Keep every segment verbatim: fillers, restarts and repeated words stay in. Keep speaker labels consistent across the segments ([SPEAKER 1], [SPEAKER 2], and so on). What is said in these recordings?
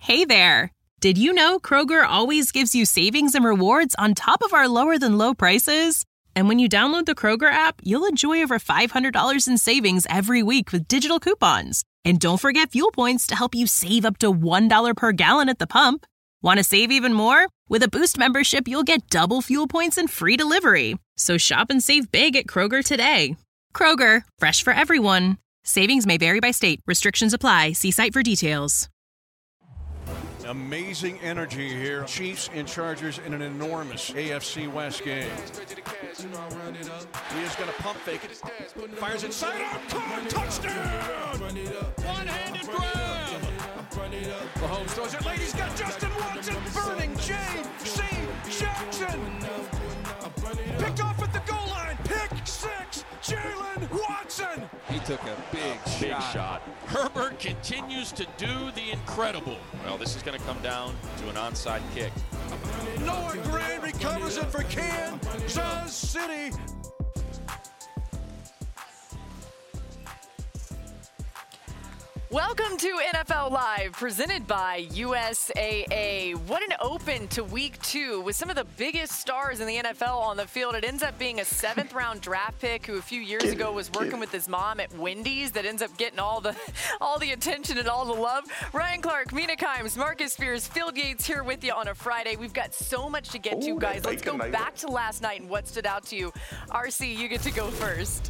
[SPEAKER 1] Hey there! Did you know Kroger always gives you savings and rewards on top of our lower-than-low prices? And when you download the Kroger app, you'll enjoy over five hundred dollars in savings every week with digital coupons. And don't forget fuel points to help you save up to one dollar per gallon at the pump. Want to save even more? With a Boost membership, you'll get double fuel points and free delivery. So shop and save big at Kroger today. Kroger, fresh for everyone. Savings may vary by state. Restrictions apply. See site for details.
[SPEAKER 2] Amazing energy here. Chiefs and Chargers in an enormous A F C West game. He is going to pump fake it. Fires inside. Oh, caught, touchdown! One-handed grab. Mahomes throws it late. He's got Justin Watson burning. J C Jackson. Picked off at the goal line. Pick six. Jalen Watson.
[SPEAKER 3] He took a big,
[SPEAKER 4] a big
[SPEAKER 3] shot.
[SPEAKER 4] shot. Herbert continues to do the incredible. Well, this is going to come down to an onside kick.
[SPEAKER 2] Noah Gray recovers it for Kansas City.
[SPEAKER 5] Welcome to N F L Live, presented by U S A A. What an open to week two with some of the biggest stars in the N F L on the field. It ends up being a seventh round draft pick who a few years ago was working with his mom at Wendy's that ends up getting all the all the attention and all the love. Ryan Clark, Mina Kimes, Marcus Spears, Phil Yates here with you on a Friday. We've got so much to get Ooh, to, guys. Let's go back to last night and what stood out to you. R C, you get to go first.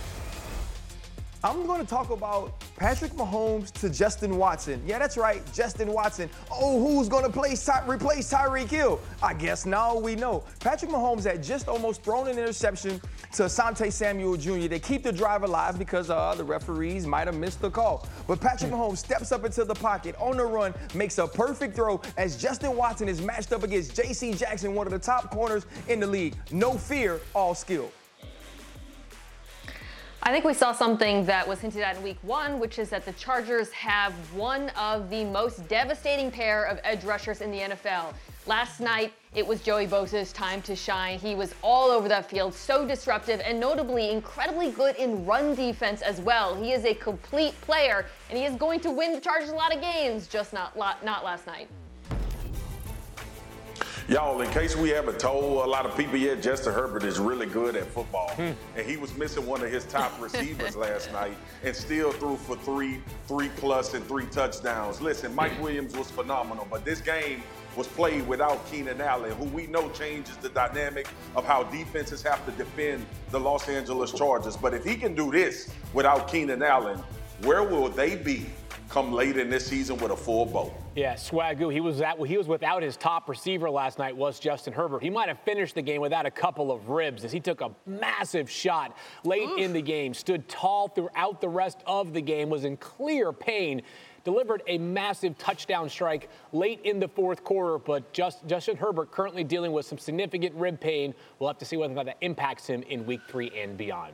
[SPEAKER 6] I'm going to talk about Patrick Mahomes to Justin Watson. Yeah, that's right, Justin Watson. Oh, who's going to play, Ty- replace Tyreek Hill? I guess now we know. Patrick Mahomes had just almost thrown an interception to Asante Samuel Junior They keep the drive alive because uh, the referees might have missed the call. But Patrick Mahomes steps up into the pocket on the run, makes a perfect throw as Justin Watson is matched up against J C Jackson, one of the top corners in the league. No fear, all skill.
[SPEAKER 7] I think we saw something that was hinted at in week one, which is that the Chargers have one of the most devastating pair of edge rushers in the N F L. Last night, it was Joey Bosa's time to shine. He was all over that field, so disruptive, and notably incredibly good in run defense as well. He is a complete player, and he is going to win the Chargers a lot of games, just not, not last night.
[SPEAKER 8] Y'all, in case we haven't told a lot of people yet, Justin Herbert is really good at football. Hmm. And he was missing one of his top receivers last night and still threw for three, three plus and three touchdowns. Listen, Mike Williams was phenomenal, but this game was played without Keenan Allen, who we know changes the dynamic of how defenses have to defend the Los Angeles Chargers. But if he can do this without Keenan Allen, where will they be come late in this season with a full boat?
[SPEAKER 9] Yeah, Swagoo, he was at, he was without his top receiver last night, was Justin Herbert. He might have finished the game without a couple of ribs as he took a massive shot late Oof. in the game, stood tall throughout the rest of the game, was in clear pain, delivered a massive touchdown strike late in the fourth quarter, but just, Justin Herbert currently dealing with some significant rib pain. We'll have to see whether or not that impacts him in week three and beyond.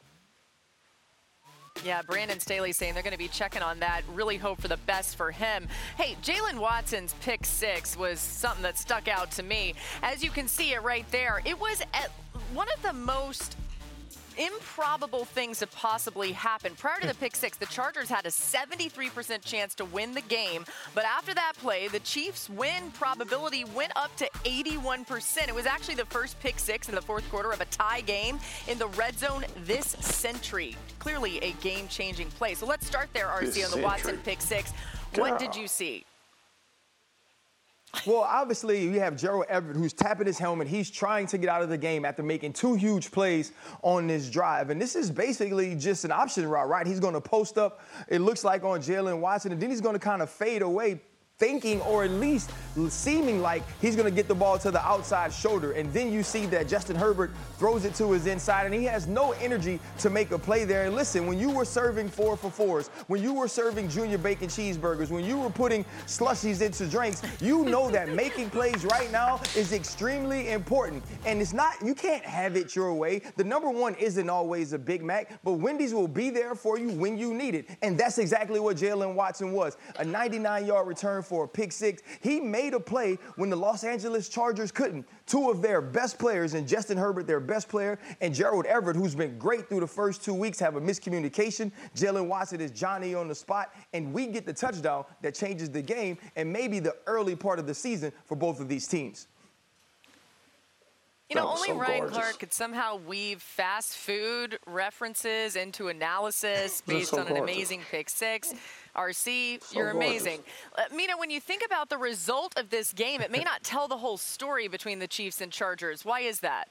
[SPEAKER 5] Yeah, Brandon Staley saying they're going to be checking on that. Really hope for the best for him. Hey, Jalen Watson's pick six was something that stuck out to me. As you can see it right there, it was at one of the most improbable things to possibly happen. Prior to the pick six, the Chargers had a seventy-three percent chance to win the game. But after that play, the Chiefs' win probability went up to eighty-one percent. It was actually the first pick six in the fourth quarter of a tie game in the red zone this century. Clearly a game-changing play. So let's start there, R C, on the Watson pick six. What did you see?
[SPEAKER 6] Well, obviously, you have Gerald Everett, who's tapping his helmet. He's trying to get out of the game after making two huge plays on this drive. And this is basically just an option route, right? He's going to post up, it looks like, on Jalen Watson, and then he's going to kind of fade away, thinking or at least seeming like he's going to get the ball to the outside shoulder. And then you see that Justin Herbert throws it to his inside, and he has no energy to make a play there. And listen, when you were serving four for fours, when you were serving junior bacon cheeseburgers, when you were putting slushies into drinks, you know that making plays right now is extremely important. And it's not, you can't have it your way. The number one isn't always a Big Mac, but Wendy's will be there for you when you need it. And that's exactly what Jalen Watson was. A ninety-nine yard return for a pick six. He made a play when the Los Angeles Chargers couldn't. Two of their best players, and Justin Herbert, their best player, and Gerald Everett, who's been great through the first two weeks, have a miscommunication. Jalen Watson is Johnny on the spot, and we get the touchdown that changes the game and maybe the early part of the season for both of these teams.
[SPEAKER 5] You know, only so Ryan gorgeous. Clark could somehow weave fast food references into analysis based so on an gorgeous. amazing pick six. R C, so you're amazing. Uh, Mina, when you think about the result of this game, it may not tell the whole story between the Chiefs and Chargers. Why is that?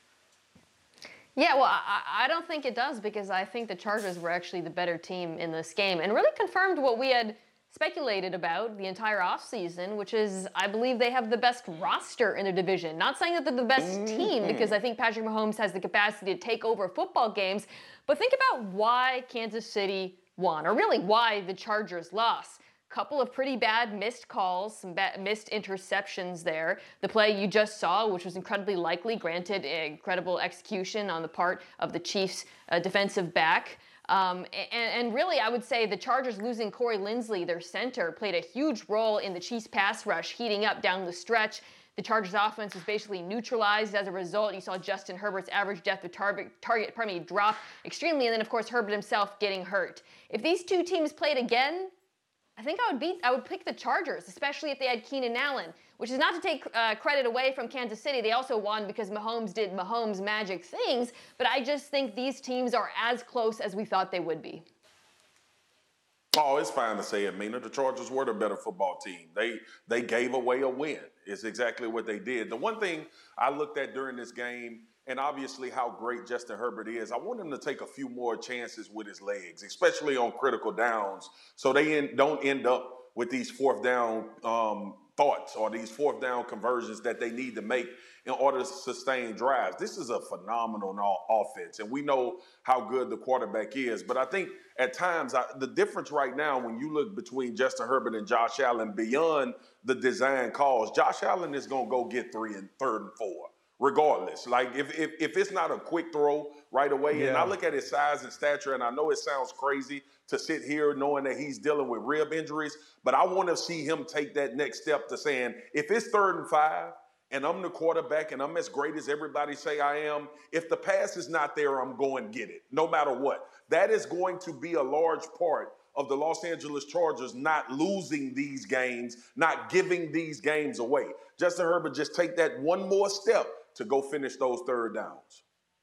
[SPEAKER 7] Yeah, well, I, I don't think it does, because I think the Chargers were actually the better team in this game and really confirmed what we had speculated about the entire offseason, which is I believe they have the best roster in the division. Not saying that they're the best team, because I think Patrick Mahomes has the capacity to take over football games, but think about why Kansas City won, or really why the Chargers lost. Couple of pretty bad missed calls, some bad missed interceptions there. The play you just saw, which was incredibly likely, granted incredible execution on the part of the Chiefs' uh, defensive back. Um, and, and really, I would say the Chargers losing Corey Linsley, their center, played a huge role in the Chiefs' pass rush heating up down the stretch. The Chargers' offense was basically neutralized as a result. You saw Justin Herbert's average depth of target, target pardon me, drop extremely, and then, of course, Herbert himself getting hurt. If these two teams played again, I think I would beat. I would pick the Chargers, especially if they had Keenan Allen, which is not to take uh, credit away from Kansas City. They also won because Mahomes did Mahomes magic things, but I just think these teams are as close as we thought they would be.
[SPEAKER 8] Oh, it's fine to say it, Mina. The Chargers were the better football team. They they gave away a win. It's exactly what they did. The one thing I looked at during this game, and obviously how great Justin Herbert is, I want him to take a few more chances with his legs, especially on critical downs, so they in, don't end up with these fourth down um, thoughts or these fourth down conversions that they need to make in order to sustain drives. This is a phenomenal offense, and we know how good the quarterback is. But I think at times I, the difference right now when you look between Justin Herbert and Josh Allen, beyond the design calls, Josh Allen is going to go get three and third and four. Regardless, like if, if if it's not a quick throw right away, yeah. and I look at his size and stature, and I know it sounds crazy to sit here knowing that he's dealing with rib injuries, but I want to see him take that next step to saying, if it's third and five, and I'm the quarterback, and I'm as great as everybody say I am, if the pass is not there, I'm going to get it, no matter what. That is going to be a large part of the Los Angeles Chargers not losing these games, not giving these games away. Justin Herbert just take that one more step to go finish those third downs.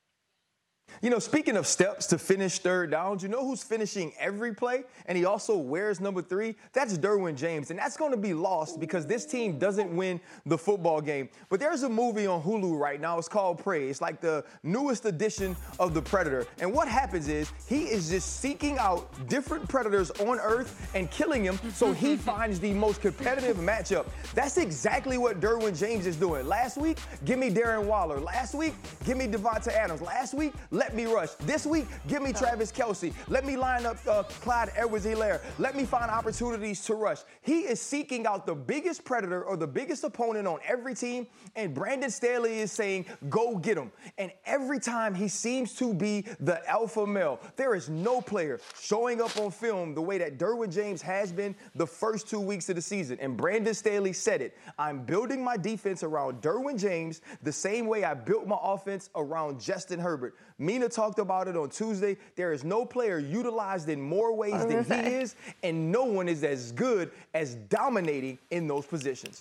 [SPEAKER 6] You know, speaking of steps to finish third downs, you know who's finishing every play, and he also wears number three? That's Derwin James, and that's going to be lost because this team doesn't win the football game. But there's a movie on Hulu right now. It's called Prey. It's like the newest edition of The Predator. And what happens is he is just seeking out different predators on Earth and killing them so he finds the most competitive matchup. That's exactly what Derwin James is doing. Last week, give me Darren Waller. Last week, give me Devonta Adams. Last week, let me rush. This week, give me Travis Kelce. Let me line up uh, Clyde Edwards-Helaire. Let me find opportunities to rush. He is seeking out the biggest predator or the biggest opponent on every team, and Brandon Staley is saying, go get him. And every time he seems to be the alpha male. There is no player showing up on film the way that Derwin James has been the first two weeks of the season. And Brandon Staley said it. I'm building my defense around Derwin James the same way I built my offense around Justin Herbert. Mina talked about it on Tuesday. There is no player utilized in more ways than he is, and no one is as good as dominating in those positions.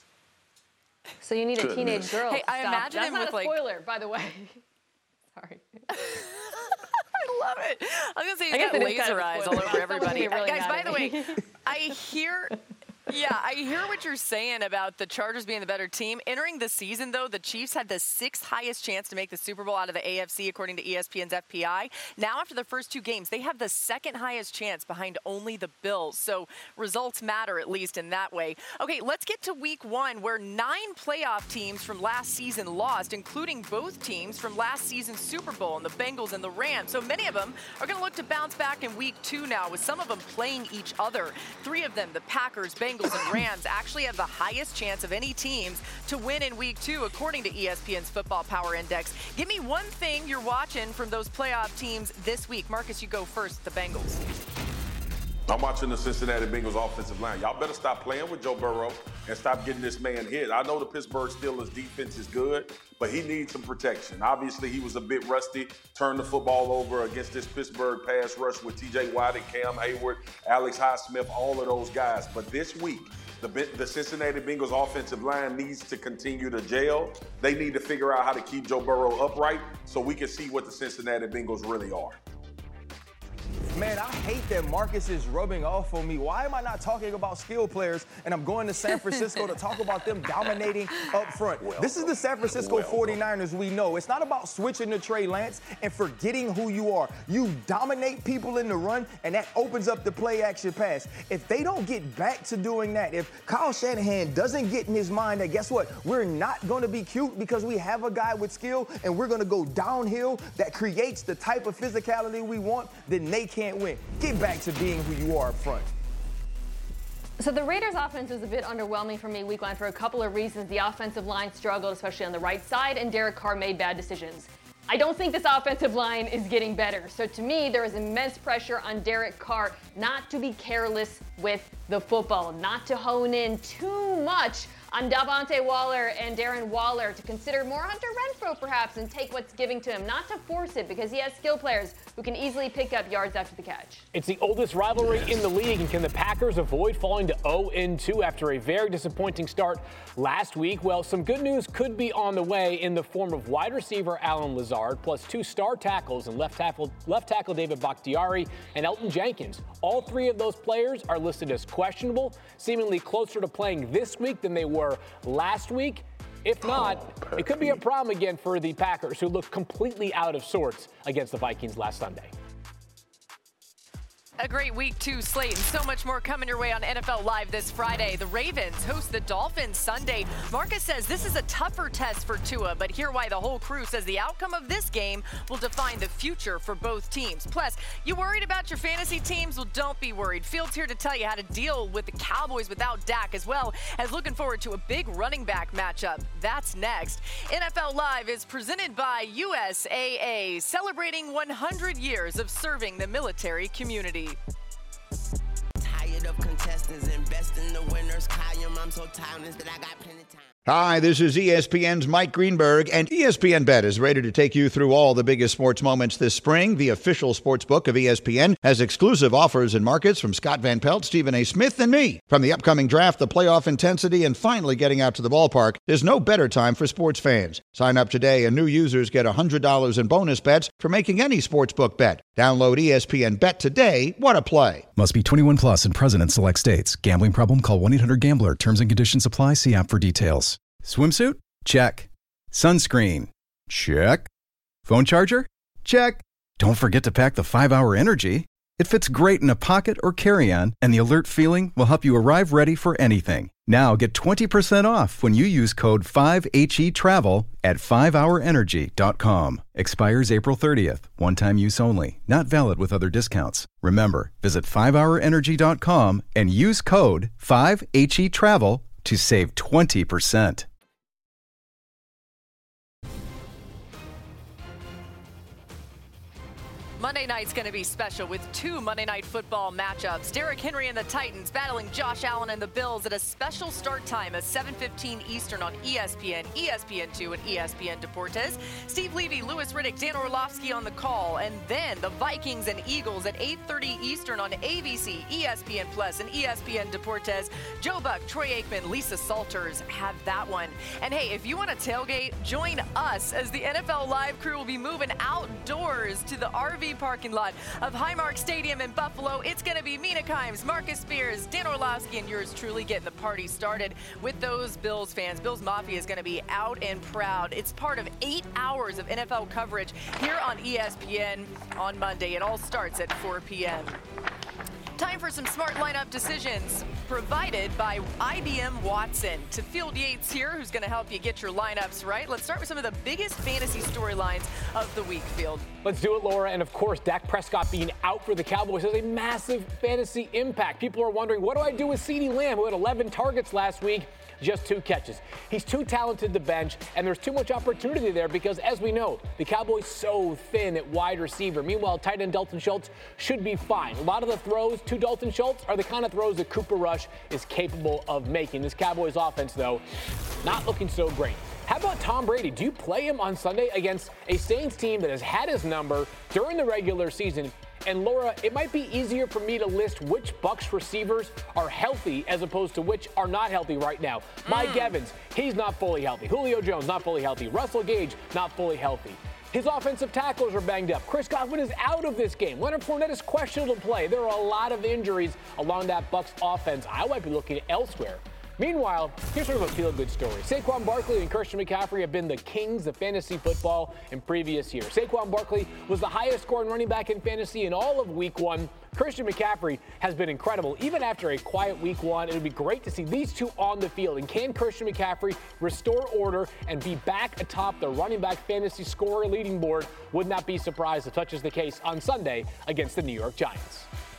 [SPEAKER 7] So you need a teenage girl.
[SPEAKER 5] Hey, I
[SPEAKER 7] Stop.
[SPEAKER 5] imagine
[SPEAKER 7] That's
[SPEAKER 5] him
[SPEAKER 7] not
[SPEAKER 5] with
[SPEAKER 7] a
[SPEAKER 5] like
[SPEAKER 7] spoiler, by the way. Sorry.
[SPEAKER 5] I love it. I was going to say he's got laser kind of eyes all over everybody. Really Guys, by the way, I hear... Yeah, I hear what you're saying about the Chargers being the better team. Entering the season, though, the Chiefs had the sixth highest chance to make the Super Bowl out of the A F C, according to E S P N's F P I. Now, after the first two games, they have the second highest chance behind only the Bills. So results matter, at least in that way. Okay, let's get to week one, where nine playoff teams from last season lost, including both teams from last season's Super Bowl, and the Bengals and the Rams. So many of them are going to look to bounce back in week two now, with some of them playing each other. Three of them, the Packers, Bengals, and Rams, actually have the highest chance of any teams to win in week two, according to E S P N's Football Power Index. Give me one thing you're watching from those playoff teams this week. Marcus, you go first, the Bengals.
[SPEAKER 8] I'm watching the Cincinnati Bengals offensive line. Y'all better stop playing with Joe Burrow and stop getting this man hit. I know the Pittsburgh Steelers defense is good, but he needs some protection. Obviously, he was a bit rusty, turned the football over against this Pittsburgh pass rush with T J Watt and Cam Hayward, Alex Highsmith, all of those guys. But this week, the, the Cincinnati Bengals offensive line needs to continue to gel. They need to figure out how to keep Joe Burrow upright so we can see what the Cincinnati Bengals really are.
[SPEAKER 6] Man, I hate that Marcus is rubbing off on me. Why am I not talking about skill players and I'm going to San Francisco to talk about them dominating up front? Well, this is the San Francisco well, forty-niners we know. It's not about switching to Trey Lance and forgetting who you are. You dominate people in the run, and that opens up the play-action pass. If they don't get back to doing that, if Kyle Shanahan doesn't get in his mind that, guess what, we're not going to be cute because we have a guy with skill and we're going to go downhill that creates the type of physicality we want, then they can't win. Get back to being who you are up front.
[SPEAKER 7] So the Raiders' offense was a bit underwhelming for me week one for a couple of reasons. The offensive line struggled, especially on the right side, and Derek Carr made bad decisions. I don't think this offensive line is getting better. So to me, there is immense pressure on Derek Carr not to be careless with the football, not to hone in too much on Davante Waller and Darren Waller, to consider more Hunter Renfrow perhaps and take what's giving to him, not to force it because he has skill players who can easily pick up yards after the catch.
[SPEAKER 9] It's the oldest rivalry in the league, and can the Packers avoid falling to oh and two after a very disappointing start last week? Well, some good news could be on the way in the form of wide receiver Allen Lazard, plus two star tackles and left tackle, left tackle David Bakhtiari and Elton Jenkins. All three of those players are listed as questionable, seemingly closer to playing this week than they were last week. If not, oh, it could be a problem again for the Packers, who looked completely out of sorts against the Vikings last Sunday.
[SPEAKER 5] A great week two slate and so much more coming your way on N F L Live this Friday. The Ravens host the Dolphins Sunday. Marcus says this is a tougher test for Tua, but hear why the whole crew says the outcome of this game will define the future for both teams. Plus, you worried about your fantasy teams? Well, don't be worried. Field's here to tell you how to deal with the Cowboys without Dak, as well as looking forward to a big running back matchup. That's next. N F L Live is presented by U S A A, celebrating one hundred years of serving the military community.
[SPEAKER 3] Tired of contestants, invest in the winners. Column. I'm so tired that I got plenty of time.
[SPEAKER 10] Hi, this is E S P N's Mike Greenberg, and E S P N Bet is ready to take you through all the biggest sports moments this spring. The official sports book of E S P N has exclusive offers and markets from Scott Van Pelt, Stephen A. Smith, and me. From the upcoming draft, the playoff intensity, and finally getting out to the ballpark, there's no better time for sports fans. Sign up today, and new users get one hundred dollars in bonus bets for making any sportsbook bet. Download E S P N Bet today. What a play.
[SPEAKER 11] Must be twenty-one plus and present in select states. Gambling problem? Call one eight hundred gambler. Terms and conditions apply. See app for details. Swimsuit? Check. Sunscreen? Check. Phone charger? Check. Don't forget to pack the five hour Energy. It fits great in a pocket or carry-on, and the alert feeling will help you arrive ready for anything. Now get twenty percent off when you use code five H E travel at five hour energy dot com. Expires April thirtieth. One-time use only. Not valid with other discounts. Remember, visit five hour energy dot com and use code five H E travel to save twenty percent.
[SPEAKER 5] Monday night's going to be special with two Monday Night Football matchups. Derrick Henry and the Titans battling Josh Allen and the Bills at a special start time at seven fifteen Eastern on E S P N, E S P N two, and E S P N Deportes. Steve Levy, Louis Riddick, Dan Orlovsky on the call. And then the Vikings and Eagles at eight thirty Eastern on A B C, E S P N Plus, and E S P N Deportes. Joe Buck, Troy Aikman, Lisa Salters have that one. And hey, if you want to tailgate, join us as the N F L Live crew will be moving outdoors to the R V parking lot of Highmark Stadium in Buffalo. It's going to be Mina Kimes, Marcus Spears, Dan Orlovsky, and yours truly getting the party started with those Bills fans. Bills Mafia is going to be out and proud. It's part of eight hours of N F L coverage here on E S P N on Monday. It all starts at four p.m. Time for some smart lineup decisions provided by I B M Watson. To Field Yates here, who's going to help you get your lineups right. Let's start with some of the biggest fantasy storylines of the week, Field.
[SPEAKER 9] Let's do it, Laura. And of course, Dak Prescott being out for the Cowboys has a massive fantasy impact. People are wondering, what do I do with CeeDee Lamb, who had eleven targets last week? just two catches. He's too talented to bench, and there's too much opportunity there because, as we know, the Cowboys so thin at wide receiver. Meanwhile, tight end Dalton Schultz should be fine. A lot of the throws to Dalton Schultz are the kind of throws that Cooper Rush is capable of making. This Cowboys offense, though, not looking so great. How about Tom Brady? Do you play him on Sunday against a Saints team that has had his number during the regular season? And Laura, it might be easier for me to list which Bucs receivers are healthy as opposed to which are not healthy right now. Mm. Mike Evans, he's not fully healthy. Julio Jones, not fully healthy. Russell Gage, not fully healthy. His offensive tacklers are banged up. Chris Godwin is out of this game. Leonard Fournette is questionable to play. There are a lot of injuries along that Bucs offense. I might be looking elsewhere. Meanwhile, here's sort of a feel-good story. Saquon Barkley and Christian McCaffrey have been the kings of fantasy football in previous years. Saquon Barkley was the highest-scoring running back in fantasy in all of Week One. Christian McCaffrey has been incredible. Even after a quiet Week One, it would be great to see these two on the field. And can Christian McCaffrey restore order and be back atop the running back fantasy scorer leading board? Would not be surprised if such is the case on Sunday against the New York Giants.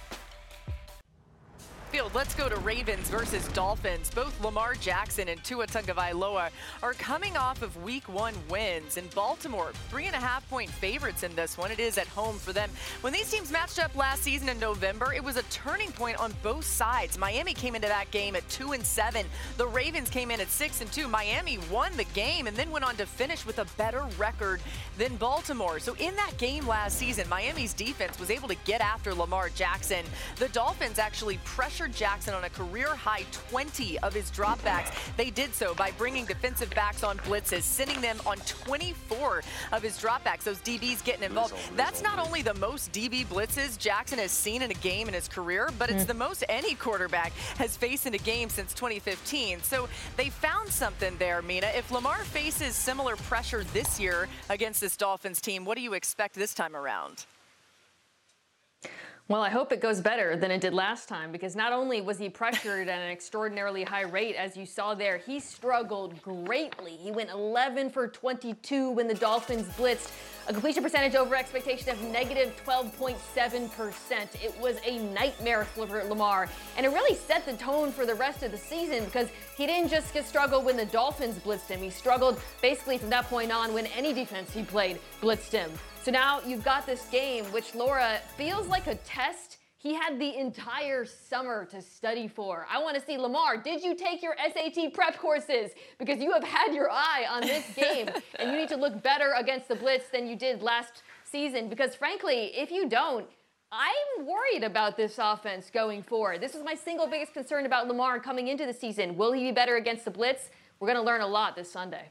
[SPEAKER 5] Let's go to Ravens versus Dolphins. Both Lamar Jackson and Tua Tagovailoa are coming off of Week One wins. In Baltimore, three and a half point favorites in this one. It is at home for them. When these teams matched up last season in November, it was a turning point on both sides. Miami came into that game at two and seven. The Ravens came in at six and two. Miami won the game and then went on to finish with a better record than Baltimore. So in that game last season, Miami's defense was able to get after Lamar Jackson. The Dolphins actually pressured Jackson on a career-high twenty of his dropbacks. They did so by bringing defensive backs on blitzes, sending them on twenty-four of his dropbacks, those D Bs getting involved. That's not only the most D B blitzes Jackson has seen in a game in his career, but it's the most any quarterback has faced in a game since twenty fifteen. So they found something there, Mina. If Lamar faces similar pressure this year against this Dolphins team, what do you expect this time around?
[SPEAKER 7] Well, I hope it goes better than it did last time, because not only was he pressured at an extraordinarily high rate, as you saw there, he struggled greatly. He went eleven for twenty-two when the Dolphins blitzed, a completion percentage over expectation of negative twelve point seven percent. It was a nightmare for Lamar, and it really set the tone for the rest of the season, because he didn't just get struggle when the Dolphins blitzed him. He struggled basically from that point on when any defense he played blitzed him. So now you've got this game, which, Laura, feels like a test he had the entire summer to study for. I want to see, Lamar, did you take your S A T prep courses? Because you have had your eye on this game, and you need to look better against the blitz than you did last season. Because, frankly, if you don't, I'm worried about this offense going forward. This is my single biggest concern about Lamar coming into the season. Will he be better against the blitz? We're going to learn a lot this Sunday.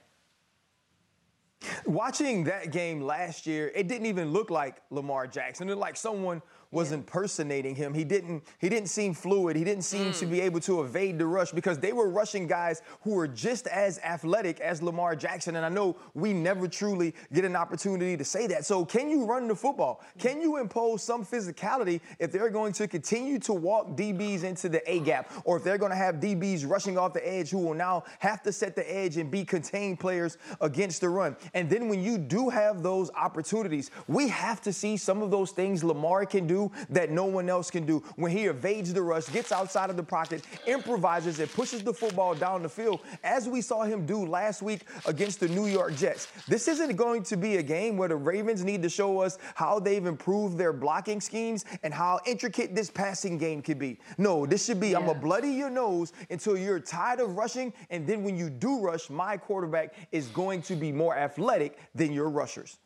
[SPEAKER 6] Watching that game last year, it didn't even look like Lamar Jackson. It looked like someone was yeah. impersonating him. He didn't he didn't seem fluid. He didn't seem mm. to be able to evade the rush, because they were rushing guys who were just as athletic as Lamar Jackson. And I know we never truly get an opportunity to say that. So can you run the football? Can you impose some physicality if they're going to continue to walk D Bs into the A-gap, or if they're going to have D Bs rushing off the edge who will now have to set the edge and be contained players against the run? And then when you do have those opportunities, we have to see some of those things Lamar can do that no one else can do. When he evades the rush, gets outside of the pocket, improvises, and pushes the football down the field, as we saw him do last week against the New York Jets. This isn't going to be a game where the Ravens need to show us how they've improved their blocking schemes and how intricate this passing game could be. No, this should be, yeah. I'm going to bloody your nose until you're tired of rushing, and then when you do rush, my quarterback is going to be more athletic than your rushers.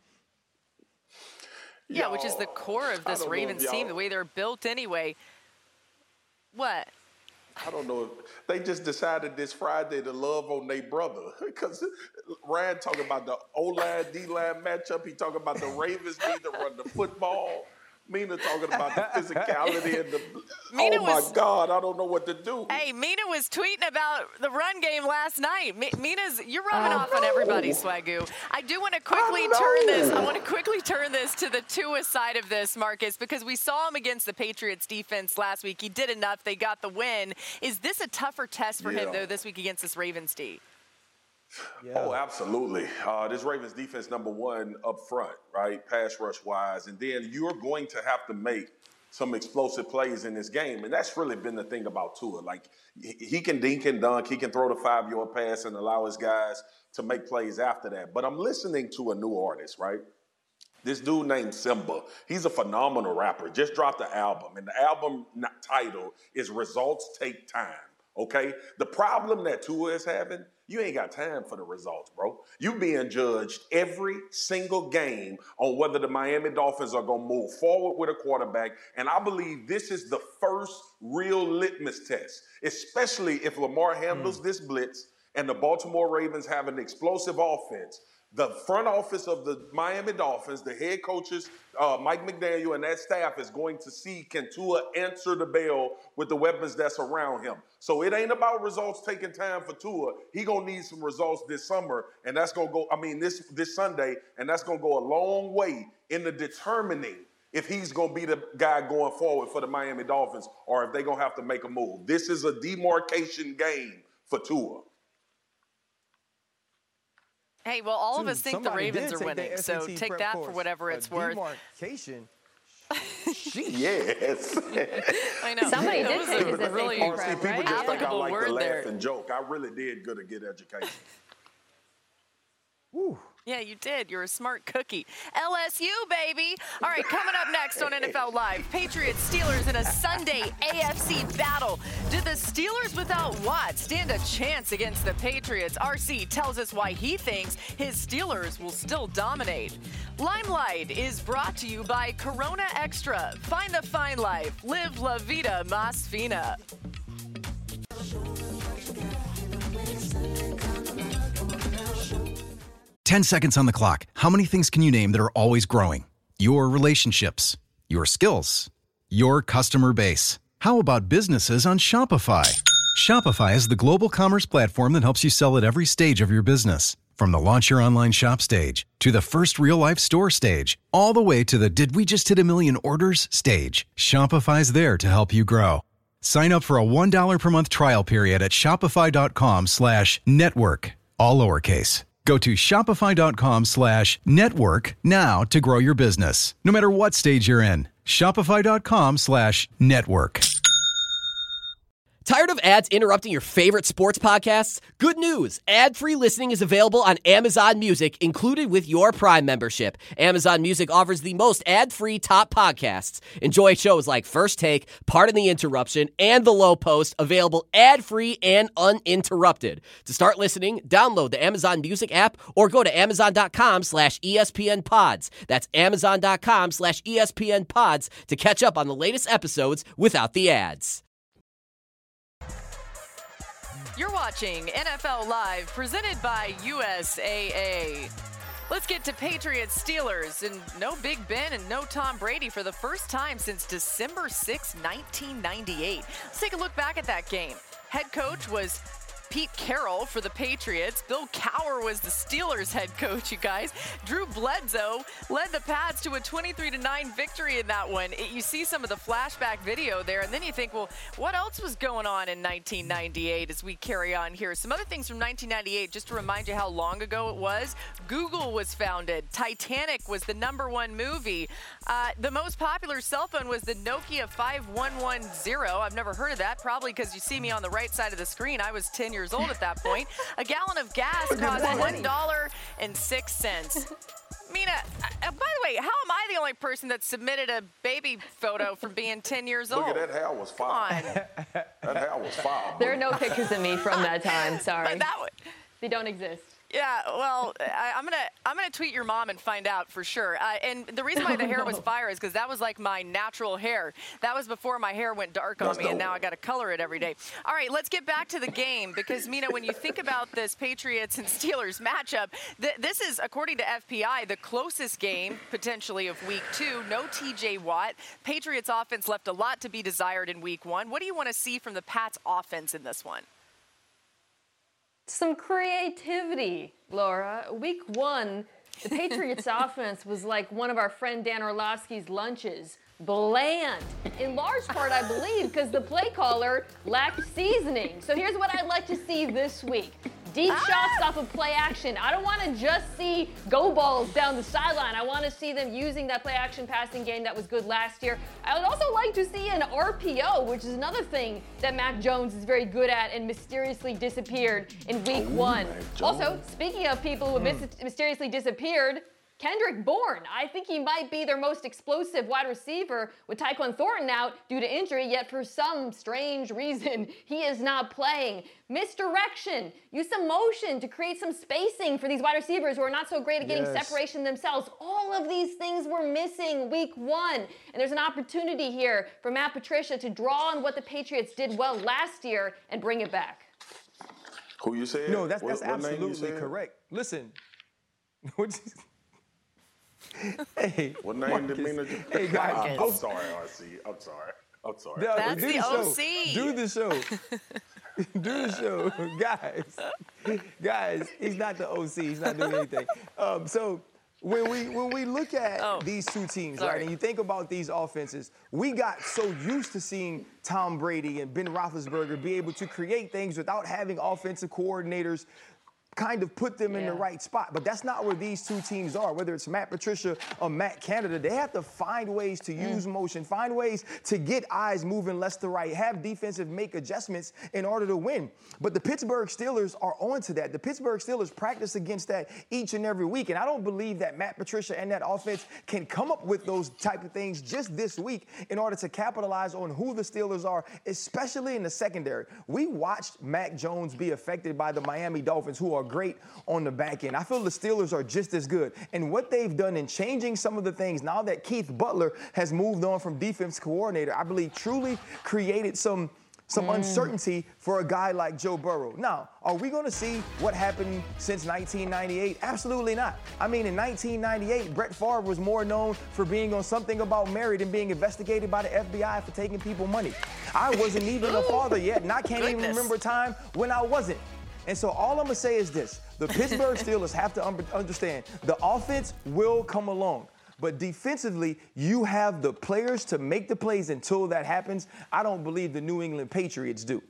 [SPEAKER 5] Yeah, which is the core of this Ravens team, the way they're built anyway. What?
[SPEAKER 8] I don't know. If they just decided this Friday to love on their brother. Because Ryan talking about the O-line, D-line matchup. He talking about the Ravens need to run the football. Mina talking about the physicality and the Mina oh was, my God, I don't know what to do.
[SPEAKER 5] Hey, Mina was tweeting about the run game last night. Mina's you're rubbing off on everybody, Swagoo. I do want to quickly turn this. I want to quickly turn this to the Tua side of this, Marcus, because we saw him against the Patriots defense last week. He did enough. They got the win. Is this a tougher test for yeah. him though this week against this Ravens D?
[SPEAKER 8] Yeah. Oh, absolutely. Uh, this Ravens defense, number one up front, right? Pass rush wise. And then you're going to have to make some explosive plays in this game. And that's really been the thing about Tua. Like, he can dink and dunk. He can throw the five-yard pass and allow his guys to make plays after that. But I'm listening to a new artist, right? This dude named Simba. He's a phenomenal rapper. Just dropped an album. And the album title is Results Take Time, okay? The problem that Tua is having, you ain't got time for the results, bro. You being judged every single game on whether the Miami Dolphins are going to move forward with a quarterback. And I believe this is the first real litmus test, especially if Lamar handles mm. this blitz and the Baltimore Ravens have an explosive offense. The front office of the Miami Dolphins, the head coaches, uh, Mike McDaniel and that staff is going to see, can Tua answer the bell with the weapons that's around him? So it ain't about results taking time for Tua. He going to need some results this summer, and that's going to go, I mean, this, this Sunday, and that's going to go a long way into determining if he's going to be the guy going forward for the Miami Dolphins or if they're going to have to make a move. This is a demarcation game for Tua.
[SPEAKER 5] Hey, well, all
[SPEAKER 6] Dude,
[SPEAKER 5] of us think the Ravens are winning, so take that
[SPEAKER 6] course.
[SPEAKER 5] for whatever it's
[SPEAKER 6] a
[SPEAKER 5] worth.
[SPEAKER 6] Demarcation.
[SPEAKER 8] Yes.
[SPEAKER 5] I know.
[SPEAKER 7] Somebody
[SPEAKER 5] that
[SPEAKER 7] did
[SPEAKER 5] was
[SPEAKER 7] take
[SPEAKER 5] a
[SPEAKER 7] his S A T
[SPEAKER 5] really
[SPEAKER 7] prep,
[SPEAKER 8] See, people
[SPEAKER 7] right?
[SPEAKER 8] just think I like to
[SPEAKER 5] word
[SPEAKER 8] laugh
[SPEAKER 5] there.
[SPEAKER 8] and joke. I really did good at get education.
[SPEAKER 6] Woo.
[SPEAKER 5] Yeah, you did. You're a smart cookie. L S U, baby. All right, coming up next on N F L Live, Patriots Steelers in a Sunday A F C battle. Did the Steelers without Watt stand a chance against the Patriots? R C tells us why he thinks his Steelers will still dominate. Limelight is brought to you by Corona Extra. Find the fine life. Live La Vida Más Fina.
[SPEAKER 11] ten seconds on the clock. How many things can you name that are always growing? Your relationships, your skills, your customer base. How about businesses on Shopify? Shopify is the global commerce platform that helps you sell at every stage of your business. From the launch your online shop stage to the first real-life store stage, all the way to the did we just hit a million orders stage. Shopify's there to help you grow. Sign up for a one dollar per month trial period at shopify.com slash network, all lowercase. Go to shopify.com slash network now to grow your business, no matter what stage you're in. Shopify.com slash network.
[SPEAKER 12] Tired of ads interrupting your favorite sports podcasts? Good news! Ad-free listening is available on Amazon Music, included with your Prime membership. Amazon Music offers the most ad-free top podcasts. Enjoy shows like First Take, Pardon the Interruption, and The Low Post, available ad-free and uninterrupted. To start listening, download the Amazon Music app or go to amazon.com slash ESPN pods. That's amazon.com slash ESPN pods to catch up on the latest episodes without the ads.
[SPEAKER 5] You're watching N F L Live, presented by U S A A. Let's get to Patriots Steelers, and no Big Ben and no Tom Brady for the first time since December sixth, nineteen ninety-eight. Let's take a look back at that game. Head coach was Pete Carroll for the Patriots. Bill Cowher was the Steelers head coach, you guys. Drew Bledsoe led the Pats to a twenty-three to nine victory in that one. It, you see some of the flashback video there, and then you think, well, what else was going on in nineteen ninety-eight as we carry on here? Some other things from nineteen ninety-eight, just to remind you how long ago it was. Google was founded. Titanic was the number one movie. Uh, the most popular cell phone was the Nokia five one one zero. I've never heard of that, probably because you see me on the right side of the screen. I was ten years old at that point. A gallon of gas cost one dollar and six cents. Mina, uh, by the way, how am I the only person that submitted a baby photo from being ten years old?
[SPEAKER 8] Look at that hair was fire. That hair was fire.
[SPEAKER 7] There are no pictures of me from that time. Sorry.
[SPEAKER 5] But that would,
[SPEAKER 7] they don't exist.
[SPEAKER 5] Yeah, well, I, I'm gonna I'm gonna tweet your mom and find out for sure. Uh, and the reason why the hair was fire is because that was like my natural hair. That was before my hair went dark on
[SPEAKER 8] That's
[SPEAKER 5] me,
[SPEAKER 8] dope.
[SPEAKER 5] and now I got to color it every day. All right, let's get back to the game because Mina, when you think about this Patriots and Steelers matchup, th- this is, according to F P I, the closest game potentially of Week Two. No T J Watt. Patriots offense left a lot to be desired in Week One. What do you want to see from the Pats offense in this one?
[SPEAKER 7] Some creativity, Laura. Week one, the Patriots offense was like one of our friend Dan Orlovsky's lunches. Bland. In large part, I believe, because the play caller lacked seasoning. So here's what I'd like to see this week. deep shots off of play action. I don't want to just see go balls down the sideline. I want to see them using that play action passing game that was good last year. I would also like to see an R P O, which is another thing that Mac Jones is very good at and mysteriously disappeared in week
[SPEAKER 8] Ooh,
[SPEAKER 7] one.
[SPEAKER 8] Mac
[SPEAKER 7] Also, speaking of people who
[SPEAKER 8] Mm.
[SPEAKER 7] mis- mysteriously disappeared, Kendrick Bourne. I think he might be their most explosive wide receiver with Tyquan Thornton out due to injury, yet for some strange reason, he is not playing. Misdirection. Use some motion to create some spacing for these wide receivers who are not so great at getting
[SPEAKER 6] Yes.
[SPEAKER 7] separation themselves. All of these things were missing week one. And there's an opportunity here for Matt Patricia to draw on what the Patriots did well last year and bring it back.
[SPEAKER 8] Who you said?
[SPEAKER 6] No, that's,
[SPEAKER 8] What-
[SPEAKER 6] that's
[SPEAKER 8] what name you
[SPEAKER 6] absolutely
[SPEAKER 8] said?
[SPEAKER 6] correct. Listen. What you- Hey,
[SPEAKER 8] What name
[SPEAKER 6] Marcus.
[SPEAKER 8] did Mina just...
[SPEAKER 6] Hey, guys.
[SPEAKER 8] I'm, I'm
[SPEAKER 6] both-
[SPEAKER 8] sorry, R C. I'm sorry. I'm sorry.
[SPEAKER 6] No,
[SPEAKER 5] That's
[SPEAKER 6] do
[SPEAKER 5] the
[SPEAKER 6] show.
[SPEAKER 5] O C.
[SPEAKER 6] Do the show. Do the show. Guys, guys, he's not the O C. He's not doing anything. Um, so when we when we look at
[SPEAKER 5] Oh,
[SPEAKER 6] these two teams,
[SPEAKER 5] sorry.
[SPEAKER 6] right, and you think about these offenses, we got so used to seeing Tom Brady and Ben Roethlisberger be able to create things without having offensive coordinators kind of put them in the
[SPEAKER 5] Yeah.
[SPEAKER 6] right spot. But that's not where these two teams are. Whether it's Matt Patricia or Matt Canada, they have to find ways to use motion, find ways to get eyes moving left to right, have defensive make adjustments in order to win. But the Pittsburgh Steelers are on to that. The Pittsburgh Steelers practice against that each and every week. And I don't believe that Matt Patricia and that offense can come up with those type of things just this week in order to capitalize on who the Steelers are, especially in the secondary. We watched Mac Jones be affected by the Miami Dolphins, who are great on the back end. I feel the Steelers are just as good. And what they've done in changing some of the things, now that Keith Butler has moved on from defense coordinator, I believe truly created some some uncertainty for a guy like Joe Burrow. Now, are we going to see what happened since nineteen ninety-eight? Absolutely not. I mean, in nineteen ninety-eight, Brett Favre was more known for being on Something About Mary than being investigated by the F B I for taking people money. I wasn't even a father yet, and I can't even
[SPEAKER 5] Goodness.
[SPEAKER 6] remember a time when I wasn't. And so all I'm going to say is this. The Pittsburgh Steelers have to un- understand the offense will come along. But defensively, you have the players to make the plays until that happens. I don't believe the New England Patriots do.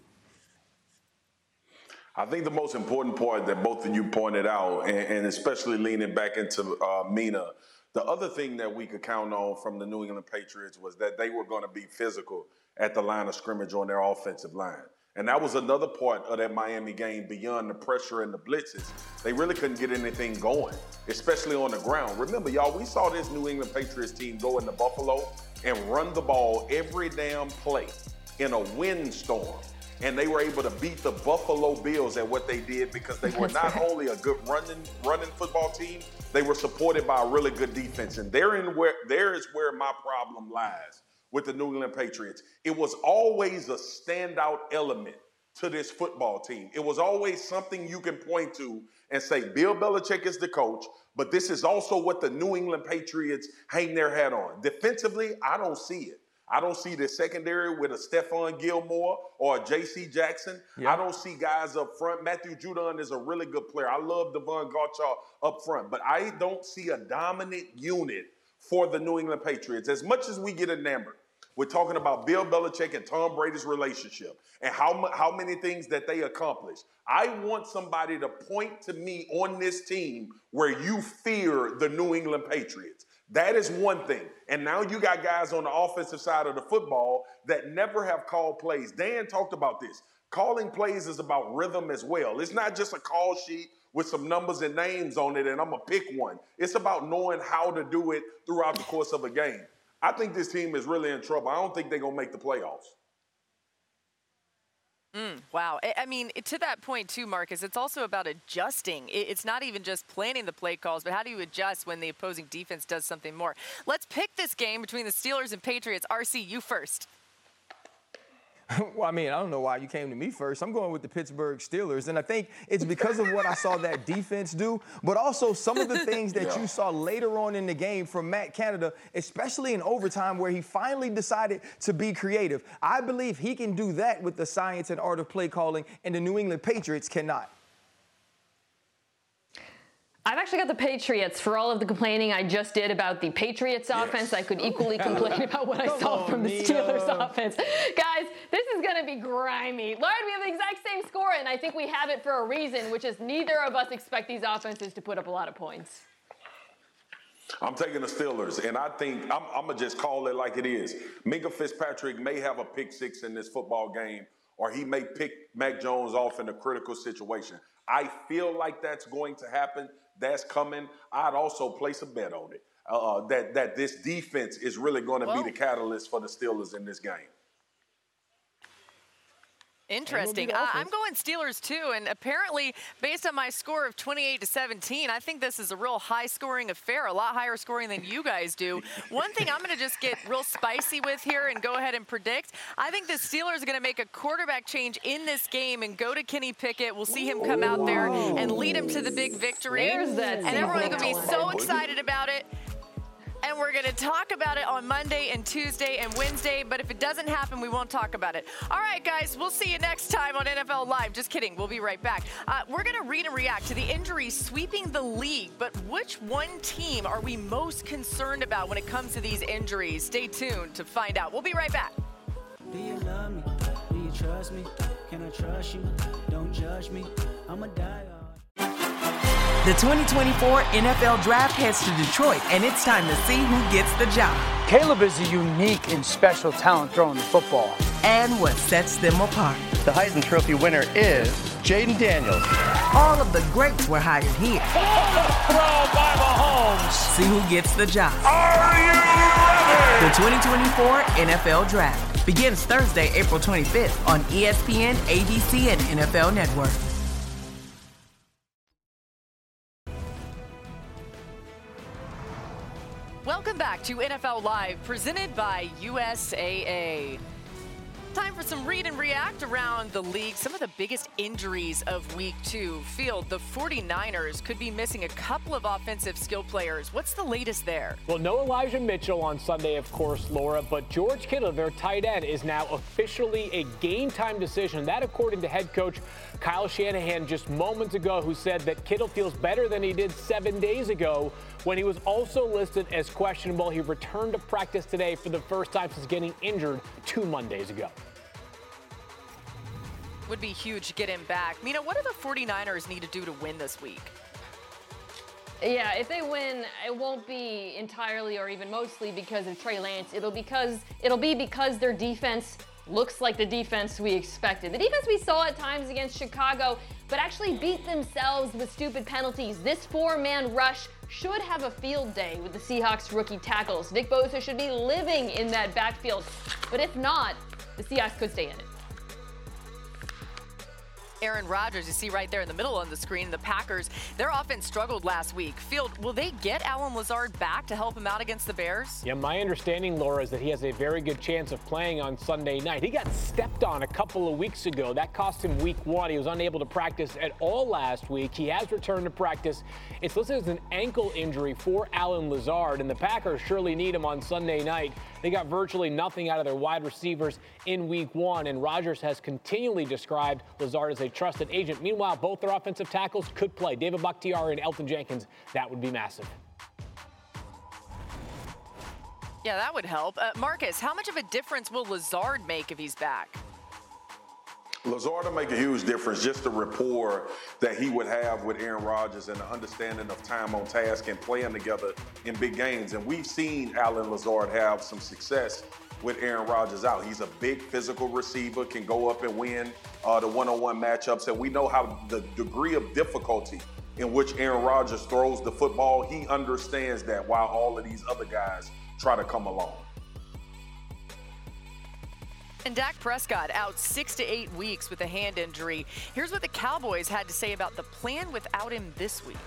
[SPEAKER 8] I think the most important part that both of you pointed out, and, and especially leaning back into uh, Mina, the other thing that we could count on from the New England Patriots was that they were going to be physical at the line of scrimmage on their offensive line. And that was another part of that Miami game beyond the pressure and the blitzes. They really couldn't get anything going, especially on the ground. Remember, y'all, we saw this New England Patriots team go into Buffalo and run the ball every damn play in a windstorm. And they were able to beat the Buffalo Bills at what they did because they were not only a good running running football team, they were supported by a really good defense. And therein where there is where my problem lies with the New England Patriots. It was always a standout element to this football team. It was always something you can point to and say, Bill Belichick is the coach, but this is also what the New England Patriots hang their hat on. Defensively, I don't see it. I don't see the secondary with a Stephon Gilmore or a J C Jackson.
[SPEAKER 6] Yeah.
[SPEAKER 8] I don't see guys up front. Matthew Judon is a really good player. I love Devon Gauthier up front, but I don't see a dominant unit for the New England Patriots. As much as we get enamored, we're talking about Bill Belichick and Tom Brady's relationship and how, how many things that they accomplished. I want somebody to point to me on this team where you fear the New England Patriots. That is one thing. And now you got guys on the offensive side of the football that never have called plays. Dan talked about this. Calling plays is about rhythm as well. It's not just a call sheet with some numbers and names on it and I'm going to pick one. It's about knowing how to do it throughout the course of a game. I think this team is really in trouble. I don't think they're going to make the playoffs.
[SPEAKER 5] Mm, wow. I, I mean, to that point, too, Marcus, it's also about adjusting. It, it's not even just planning the play calls, but how do you adjust when the opposing defense does something more? Let's pick this game between the Steelers and Patriots. R C, you first.
[SPEAKER 6] Well, I mean, I don't know why you came to me first. I'm going with the Pittsburgh Steelers, and I think it's because of what I saw that defense do, but also some of the things that
[SPEAKER 8] Yeah.
[SPEAKER 6] you saw later on in the game from Matt Canada, especially in overtime where he finally decided to be creative. I believe he can do that with the science and art of play calling, and the New England Patriots cannot.
[SPEAKER 7] I've actually got the Patriots. For all of the complaining I just did about the Patriots yes. offense, I could equally complain about what I saw from the Steelers offense. Guys, this is going to be grimy. Lord, we have the exact same score, and I think we have it for a reason, which is neither of us expect these offenses to put up a lot of points.
[SPEAKER 8] I'm taking the Steelers, and I think I'm, I'm going to just call it like it is. Minkah Fitzpatrick may have a pick six in this football game, or he may pick Mac Jones off in a critical situation. I feel like that's going to happen. That's coming. I'd also place a bet on it, uh, that, that this defense is really going to well, be the catalyst for the Steelers in this game.
[SPEAKER 5] Interesting. Uh, I'm going Steelers too, and apparently, based on my score of twenty-eight to seventeen, I think this is a real high-scoring affair, a lot higher scoring than you guys do. One thing I'm going to just get real spicy with here and go ahead and predict, I think the Steelers are going to make a quarterback change in this game and go to Kenny Pickett. We'll see him come out there and lead him to the big victory.
[SPEAKER 7] There's that
[SPEAKER 5] and everyone's going to be so excited about it. And we're going to talk about it on Monday and Tuesday and Wednesday, but if it doesn't happen, we won't talk about it. All right, guys, we'll see you next time on N F L Live. Just kidding. We'll be right back. Uh, we're going to read and react to the injuries sweeping the league, but which one team are we most concerned about when it comes to these injuries? Stay tuned to find out. We'll be right back.
[SPEAKER 13] Do you love me? Do you trust me? Can I trust you? Don't judge me. I'm a die.
[SPEAKER 14] The twenty twenty-four N F L Draft heads to Detroit, and it's time to see who gets the job.
[SPEAKER 15] Caleb is a unique and special talent throwing the football.
[SPEAKER 14] And what sets them apart.
[SPEAKER 16] The Heisman Trophy winner is Jaden Daniels.
[SPEAKER 14] All of the greats were hired here.
[SPEAKER 2] Throw by Mahomes.
[SPEAKER 14] See who gets the job.
[SPEAKER 2] Are you ready?
[SPEAKER 14] The twenty twenty-four N F L Draft begins Thursday, April twenty-fifth on E S P N, A B C, and N F L Network.
[SPEAKER 5] Welcome back to N F L Live, presented by U S A A. Time for some read and react around the league. Some of the biggest injuries of week two. Field, the forty-niners could be missing a couple of offensive skill players. What's the latest there?
[SPEAKER 9] Well, no Elijah Mitchell on Sunday, of course, Laura, but George Kittle, their tight end, is now officially a game-time decision. That, according to head coach Kyle Shanahan just moments ago, who said that Kittle feels better than he did seven days ago when he was also listed as questionable. He returned to practice today for the first time since getting injured two Mondays ago.
[SPEAKER 5] Would be huge to get him back. Mina, what do the forty-niners need to do to win this week?
[SPEAKER 7] Yeah, if they win, it won't be entirely or even mostly because of Trey Lance. It'll because it'll be because their defense looks like the defense we expected. The defense we saw at times against Chicago, but actually beat themselves with stupid penalties. This four-man rush should have a field day with the Seahawks rookie tackles. Nick Bosa should be living in that backfield. But if not, the Seahawks could stay in it.
[SPEAKER 5] Aaron Rodgers, you see right there in the middle on the screen, the Packers, their offense struggled last week. Field, will they get Allen Lazard back to help him out against the Bears?
[SPEAKER 9] Yeah, my understanding, Laura, is that he has a very good chance of playing on Sunday night. He got stepped on a couple of weeks ago. That cost him week one. He was unable to practice at all last week. He has returned to practice. It's listed as an ankle injury for Allen Lazard, and the Packers surely need him on Sunday night. They got virtually nothing out of their wide receivers in week one, and Rodgers has continually described Lazard as a trusted agent. Meanwhile, both their offensive tackles could play. David Bakhtiari and Elton Jenkins. That would be massive.
[SPEAKER 5] Yeah, that would help. Uh, Marcus, how much of a difference will Lazard make if he's back?
[SPEAKER 8] Lazard will make a huge difference, just the rapport that he would have with Aaron Rodgers and the understanding of time on task and playing together in big games. And we've seen Allen Lazard have some success with Aaron Rodgers out. He's a big physical receiver, can go up and win uh, the one-on-one matchups. And we know how the degree of difficulty in which Aaron Rodgers throws the football. He understands that while all of these other guys try to come along.
[SPEAKER 5] And Dak Prescott out six to eight weeks with a hand injury. Here's what the Cowboys had to say about the plan without him this week.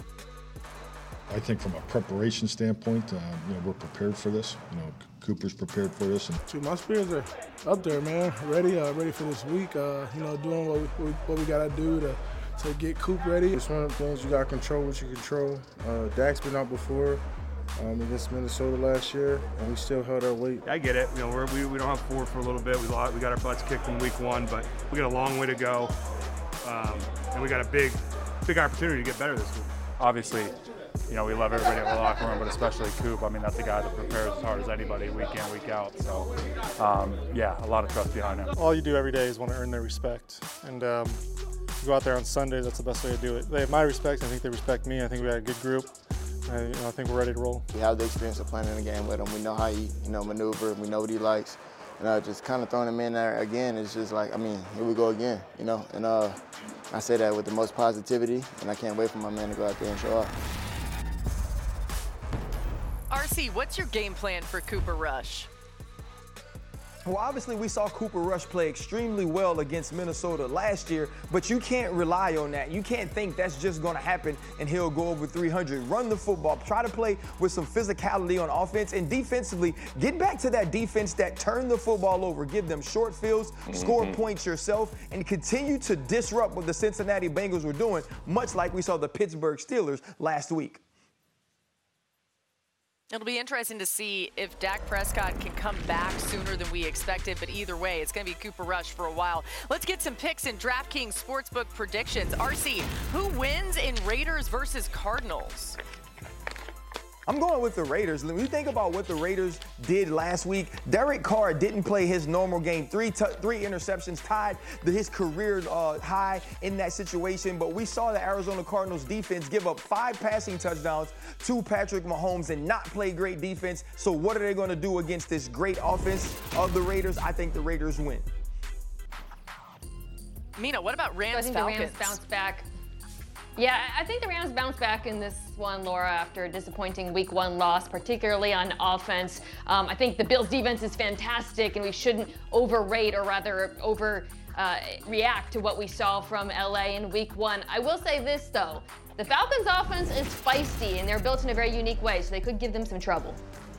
[SPEAKER 17] I think from a preparation standpoint, uh, you know, we're prepared for this. You know, Cooper's prepared for this. And
[SPEAKER 18] Dude, my spirits are up there, man. Ready, uh, ready for this week. Uh, you know, doing what we, what we got to do to to get Coop ready.
[SPEAKER 19] It's one of the things you got to control what you control. Uh, Dak's been out before. Um, against Minnesota last year, and we still held our weight.
[SPEAKER 20] I get it. You know, we're, we we don't have Ford for a little bit. We lost, we got our butts kicked in week one, but we got a long way to go, um, and we got a big, big opportunity to get better this week. obviously, you know, we love everybody in the locker room, but especially Coop. I mean, that's a guy that prepares as hard as anybody week in, week out. So, um, yeah, a lot of trust behind him.
[SPEAKER 19] All you do every day is want to earn their respect. And um, you go out there on Sunday, that's the best way to do it. They have my respect. I think they respect me. I think we had a good group. I, you know, I think we're ready to roll.
[SPEAKER 21] We have the experience of playing in the game with him. We know how he, you know, maneuver. We know what he likes. And uh, just kind of throwing him in there again is just like, I mean, here we go again, you know. And uh, I say that with the most positivity, and I can't wait for my man to go out there and show up.
[SPEAKER 5] R C, what's your game plan for Cooper Rush?
[SPEAKER 6] Well, obviously, we saw Cooper Rush play extremely well against Minnesota last year, but you can't rely on that. You can't think that's just going to happen and he'll go over three hundred. Run the football. Try to play with some physicality on offense, and defensively, get back to that defense that turned the football over. Give them short fields, mm-hmm. score points yourself, and continue to disrupt what the Cincinnati Bengals were doing, much like we saw the Pittsburgh Steelers last week.
[SPEAKER 5] It'll be interesting to see if Dak Prescott can come back sooner than we expected, but either way, it's going to be Cooper Rush for a while. Let's get some picks in DraftKings Sportsbook predictions. R C, who wins in Raiders versus Cardinals?
[SPEAKER 6] I'm going with the Raiders. When you think about what the Raiders did last week, Derek Carr didn't play his normal game. Three t- three interceptions, tied the, his career uh, high in that situation. But we saw the Arizona Cardinals defense give up five passing touchdowns to Patrick Mahomes and not play great defense. So what are they going to do against this great offense of the Raiders? I think the Raiders win.
[SPEAKER 5] Mina, what about Rams
[SPEAKER 7] so I think
[SPEAKER 5] Falcons?
[SPEAKER 7] The Rams bounce back. Yeah, I think the Rams bounce back in this one, Laura, after a disappointing week one loss, particularly on offense. Um, I think the Bills' defense is fantastic, and we shouldn't overrate or rather over uh, react to what we saw from L A in week one. I will say this, though. The Falcons' offense is feisty, and they're built in a very unique way, so they could give them some trouble.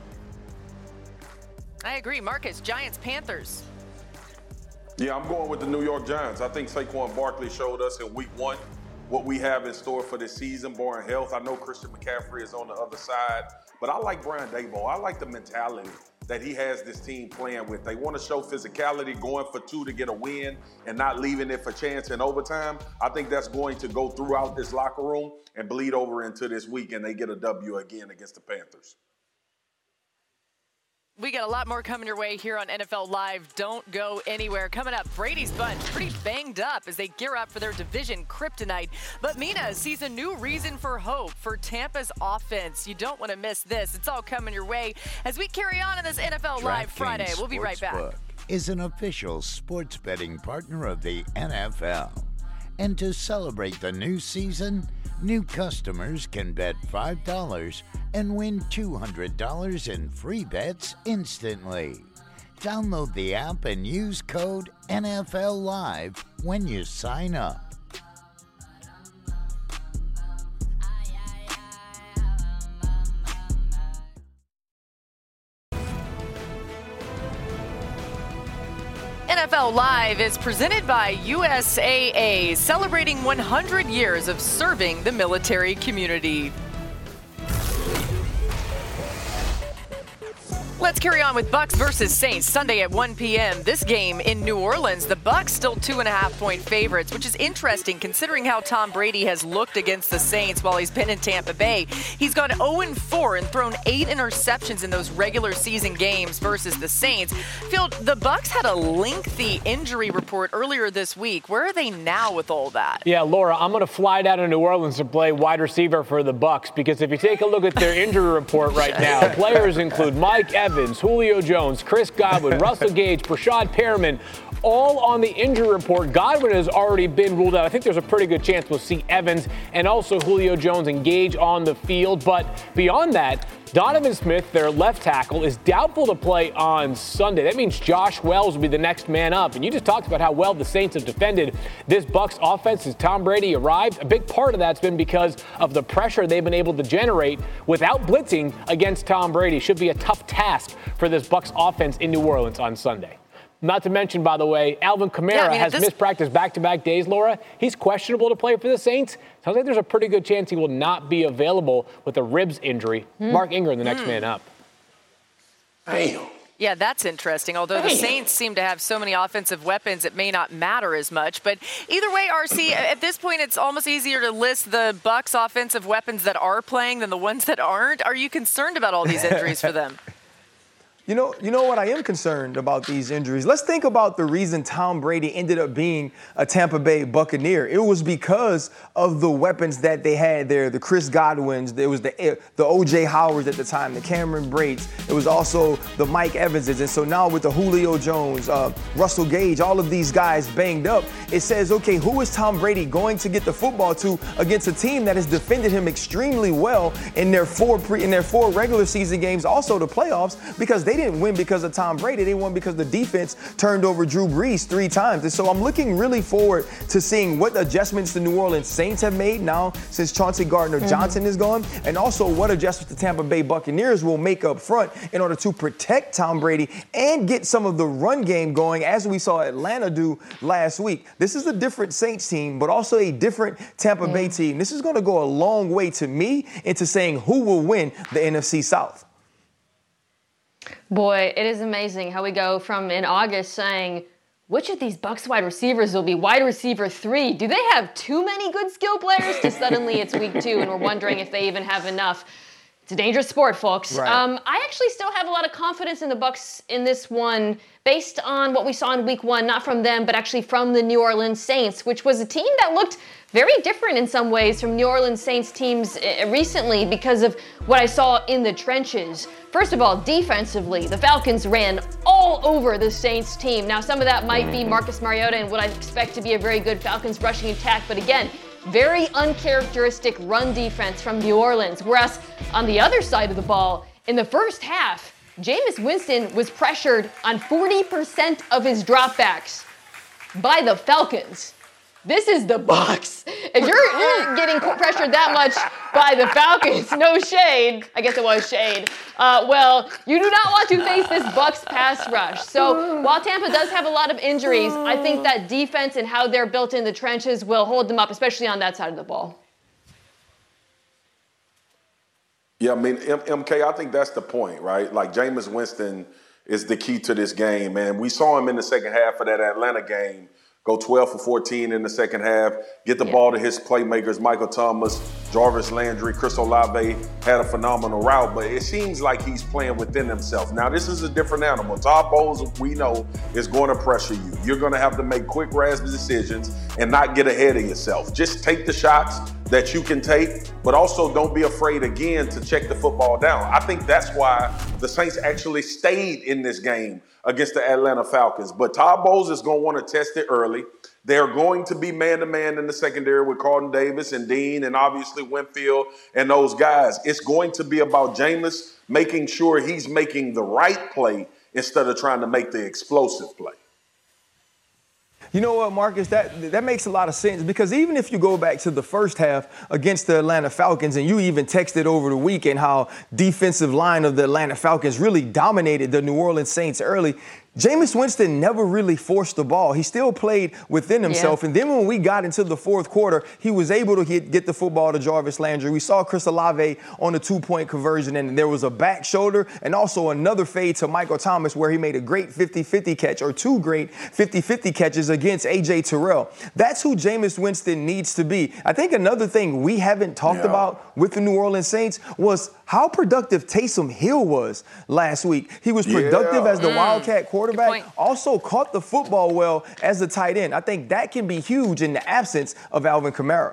[SPEAKER 5] I agree. Marcus, Giants, Panthers.
[SPEAKER 8] Yeah, I'm going with the New York Giants. I think Saquon Barkley showed us in week one what we have in store for this season, barring health. I know Christian McCaffrey is on the other side, but I like Brian Daboll. I like the mentality that he has this team playing with. They want to show physicality, going for two to get a win and not leaving it for chance in overtime. I think that's going to go throughout this locker room and bleed over into this week, and they get a W again against the Panthers.
[SPEAKER 5] We got a lot more coming your way here on N F L Live. Don't go anywhere. Coming up, Brady's Bunch pretty banged up as they gear up for their division kryptonite. But Mina sees a new reason for hope for Tampa's offense. You don't want to miss this. It's all coming your way as we carry on in this N F L Live Friday. We'll be right back.
[SPEAKER 22] Is an official sports betting partner of the N F L. And to celebrate the new season, new customers can bet five dollars and win two hundred dollars in free bets instantly. Download the app and use code N F L Live when you sign up.
[SPEAKER 5] N F L Live is presented by U S A A, celebrating one hundred years of serving the military community. Let's carry on with Bucks versus Saints Sunday at one p.m. This game in New Orleans, the Bucks still two and a half point favorites, which is interesting considering how Tom Brady has looked against the Saints while he's been in Tampa Bay. He's gone oh and four and thrown eight interceptions in those regular season games versus the Saints. Phil, the Bucks had a lengthy injury report earlier this week. Where are they now with all that?
[SPEAKER 9] Yeah, Laura, I'm going to fly down to New Orleans to play wide receiver for the Bucks because if you take a look at their injury report right now, players include Mike Evans, Evans, Julio Jones, Chris Godwin, Russell Gage, Brashad Perriman, all on the injury report. Godwin has already been ruled out. I think there's a pretty good chance we'll see Evans and also Julio Jones and Gage on the field. But beyond that, Donovan Smith, their left tackle, is doubtful to play on Sunday. That means Josh Wells will be the next man up. And you just talked about how well the Saints have defended this Bucs offense since Tom Brady arrived. A big part of that's been because of the pressure they've been able to generate without blitzing against Tom Brady. Should be a tough task for this Bucs offense in New Orleans on Sunday. Not to mention, by the way, Alvin Kamara
[SPEAKER 5] yeah, I mean,
[SPEAKER 9] has
[SPEAKER 5] this...
[SPEAKER 9] missed practice back-to-back days, Laura. He's questionable to play for the Saints. Sounds like there's a pretty good chance he will not be available with a ribs injury. Mm. Mark Ingram, the next mm. man up.
[SPEAKER 8] Damn.
[SPEAKER 5] Yeah, that's interesting. Although the Saints seem to have so many offensive weapons, it may not matter as much. But either way, R C, at this point, it's almost easier to list the Bucs offensive weapons that are playing than the ones that aren't. Are you concerned about all these injuries for them?
[SPEAKER 6] You know, you know what? I am concerned about these injuries. Let's think about the reason Tom Brady ended up being a Tampa Bay Buccaneer. It was because of the weapons that they had there, the Chris Godwins, there was the the O J Howards at the time, the Cameron Braids. It was also the Mike Evanses. And so now with the Julio Jones, uh, Russell Gage, all of these guys banged up, it says, okay, who is Tom Brady going to get the football to against a team that has defended him extremely well in their four pre, in their four regular season games, also the playoffs, because they didn't win because of Tom Brady. They won because the defense turned over Drew Brees three times. And so I'm looking really forward to seeing what adjustments the New Orleans Saints have made now since Chauncey Gardner-Johnson mm-hmm. is gone, and also what adjustments the Tampa Bay Buccaneers will make up front in order to protect Tom Brady and get some of the run game going, as we saw Atlanta do last week. This is a different Saints team, but also a different Tampa mm-hmm. Bay team. This is going to go a long way to me into saying who will win the N F C South.
[SPEAKER 7] Boy, it is amazing how we go from in August saying, which of these Bucs wide receivers will be wide receiver three? Do they have too many good skill players? To suddenly it's week two and we're wondering if they even have enough. It's a dangerous sport, folks.
[SPEAKER 6] Right.
[SPEAKER 7] Um, I actually still have a lot of confidence in the Bucs in this one based on what we saw in week one, not from them, but actually from the New Orleans Saints, which was a team that looked very different in some ways from New Orleans Saints teams recently because of what I saw in the trenches. First of all, defensively, the Falcons ran all over the Saints team. Now, some of that might be Marcus Mariota and what I expect to be a very good Falcons rushing attack, but again, very uncharacteristic run defense from New Orleans. Whereas on the other side of the ball, in the first half, Jameis Winston was pressured on forty percent of his dropbacks by the Falcons. This is the Bucs. If you're, you're getting pressured that much by the Falcons, no shade. I guess it was shade. Uh, well, you do not want to face this Bucs pass rush. So while Tampa does have a lot of injuries, I think that defense and how they're built in the trenches will hold them up, especially on that side of the ball.
[SPEAKER 8] Yeah, I mean, M K, I think that's the point, right? Like, Jameis Winston is the key to this game, man. We saw him in the second half of that Atlanta game go twelve for fourteen in the second half, get the yeah. ball to his playmakers, Michael Thomas, Jarvis Landry, Chris Olave had a phenomenal route, but it seems like he's playing within himself. Now, this is a different animal. Todd Bowles, we know, is going to pressure you. You're going to have to make quick, rash decisions and not get ahead of yourself. Just take the shots that you can take, but also don't be afraid again to check the football down. I think that's why the Saints actually stayed in this game against the Atlanta Falcons. But Todd Bowles is going to want to test it early. They're going to be man-to-man in the secondary with Carlton Davis and Dean and obviously Winfield and those guys. It's going to be about Jameis making sure he's making the right play instead of trying to make the explosive play.
[SPEAKER 6] You know what, Marcus, that that makes a lot of sense, because even if you go back to the first half against the Atlanta Falcons, and you even texted over the weekend how defensive line of the Atlanta Falcons really dominated the New Orleans Saints early, Jameis Winston never really forced the ball. He still played within himself. Yeah. And then when we got into the fourth quarter, he was able to get, get the football to Jarvis Landry. We saw Chris Olave on the two-point conversion, and there was a back shoulder and also another fade to Michael Thomas where he made a great fifty-fifty catch, or two great fifty-fifty catches against A J Terrell. That's who Jameis Winston needs to be. I think another thing we haven't talked yeah. about with the New Orleans Saints was how productive Taysom Hill was last week. He was productive yeah. as the mm. Wildcat quarterback, also caught the football well as a tight end. I think that can be huge in the absence of Alvin Kamara.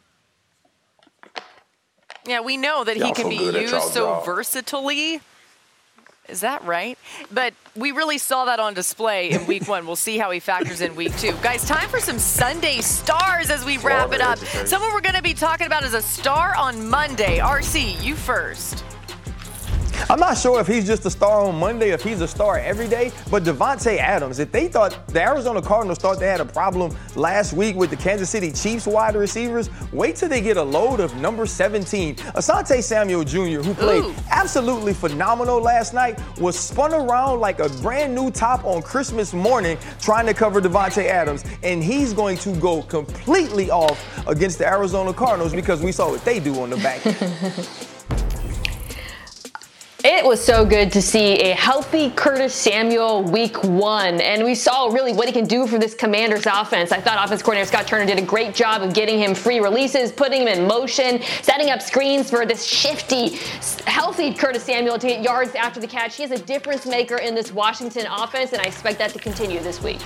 [SPEAKER 5] Yeah, we know that he can be used so versatilely. Is that right? But we really saw that on display in week one. We'll see how he factors in week two. Guys, time for some Sunday stars as we wrap it up. Someone we're going to be talking about is a star on Monday. R C, you first.
[SPEAKER 6] I'm not sure if he's just a star on Monday, if he's a star every day, but Davante Adams, if they thought the Arizona Cardinals thought they had a problem last week with the Kansas City Chiefs wide receivers, wait till they get a load of number seventeen. Asante Samuel Junior, who played Ooh. absolutely phenomenal last night, was spun around like a brand new top on Christmas morning trying to cover Davante Adams, and he's going to go completely off against the Arizona Cardinals because we saw what they do on the back end.
[SPEAKER 7] It was so good to see a healthy Curtis Samuel week one, and we saw really what he can do for this Commanders offense. I thought offense coordinator Scott Turner did a great job of getting him free releases, putting him in motion, setting up screens for this shifty, healthy Curtis Samuel to get yards after the catch. He is a difference maker in this Washington offense, and I expect that to continue this week.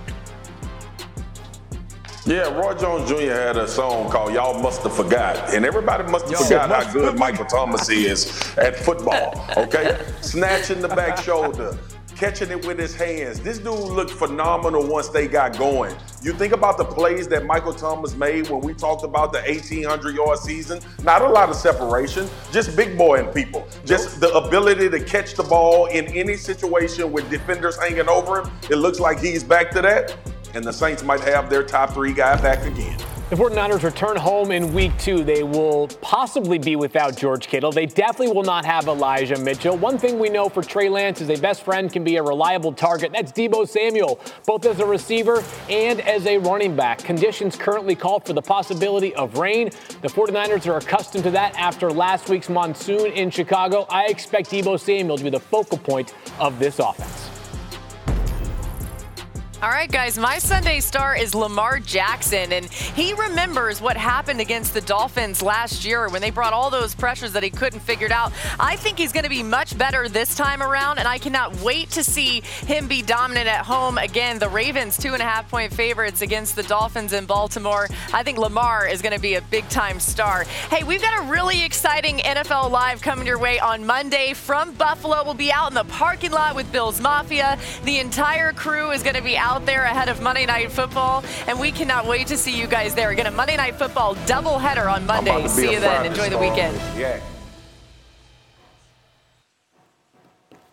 [SPEAKER 8] Yeah, Roy Jones Junior had a song called Y'all Must Have Forgot. And everybody must have forgot how good Michael Thomas is at football, okay? Snatching the back shoulder, catching it with his hands. This dude looked phenomenal once they got going. You think about the plays that Michael Thomas made when we talked about the eighteen hundred yard season. Not a lot of separation, just big boying people. Just the ability to catch the ball in any situation with defenders hanging over him. It looks like he's back to that. And the Saints might have their top three guy back again.
[SPEAKER 9] The 49ers return home in week two. They will possibly be without George Kittle. They definitely will not have Elijah Mitchell. One thing we know for Trey Lance is a best friend can be a reliable target. That's Deebo Samuel, both as a receiver and as a running back. Conditions currently call for the possibility of rain. The 49ers are accustomed to that after last week's monsoon in Chicago. I expect Deebo Samuel to be the focal point of this offense.
[SPEAKER 5] All right, guys, my Sunday star is Lamar Jackson, and he remembers what happened against the Dolphins last year when they brought all those pressures that he couldn't figure it out. I think he's going to be much better this time around, and I cannot wait to see him be dominant at home. Again, the Ravens, two and a half point favorites against the Dolphins in Baltimore. I think Lamar is going to be a big-time star. Hey, we've got a really exciting N F L Live coming your way on Monday from Buffalo. We'll be out in the parking lot with Bills Mafia. The entire crew is going to be out out there ahead of Monday Night Football, and we cannot wait to see you guys there. Again, a Monday Night Football doubleheader on Monday. See you then. Enjoy the weekend.
[SPEAKER 8] Yeah.